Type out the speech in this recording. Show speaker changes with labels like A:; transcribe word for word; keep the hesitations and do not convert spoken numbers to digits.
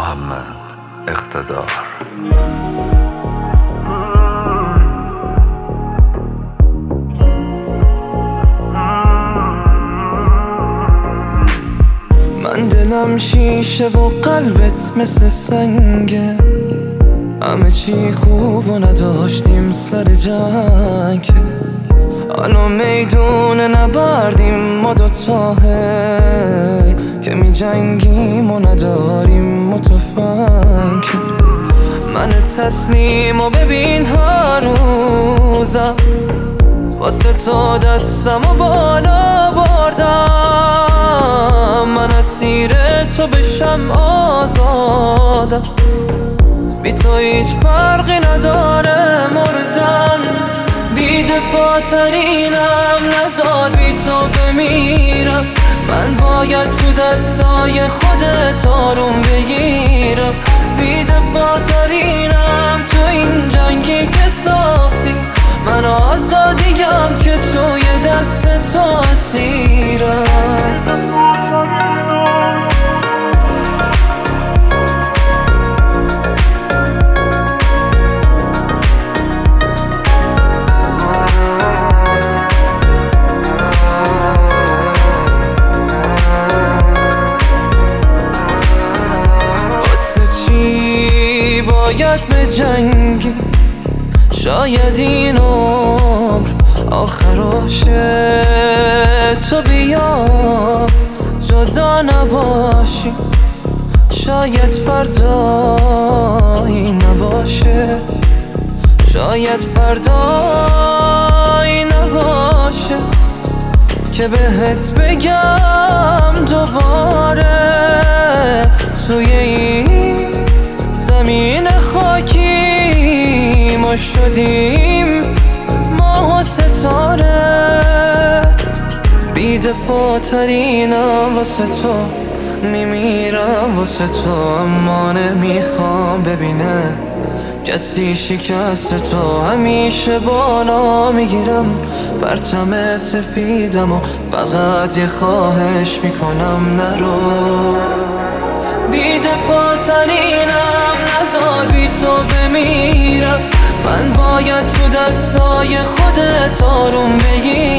A: محمد اقتدار.
B: من دلم شیشه و قلبت مثل سنگه، همه چی خوب و نداشتیم سر جنگ. حالا میدون نبردیم ما دوتاه، که می جنگیم و نداریم متفنگ. من تسلیم و ببین هر روزم واسه تو دستم و بالا بردم. من اسیر تو بشم آزادم، بی تو هیچ فرقی نداره مردن. بی دفاع ترینم نزار بی تو بمیرم. من باید تو دستای خودت آروم بگیرم. بی دفاع ترینم تو این جنگی که ساختی. من آزادیم که توی دست تو اسیرم. باید به جنگی، شاید این عمر آخراشه. تو بیا جدا نباشی، شاید فردایی نباشه. شاید فردایی نباشه که بهت بگم دوباره توی این زمین خاکی ما شدیم ماه و ستاره. بی دفاع ترینم واسه تو میمیرم واسه تو، اما نمیخوام ببینه کسی شکست تو. همیشه بالا میگیرم پرچم سفیدم و فقط یه خواهش میکنم نرو. بی دفاع ترینم نزار بی تو بمیرم. من باید تو دستای خودت آروم بگیرم.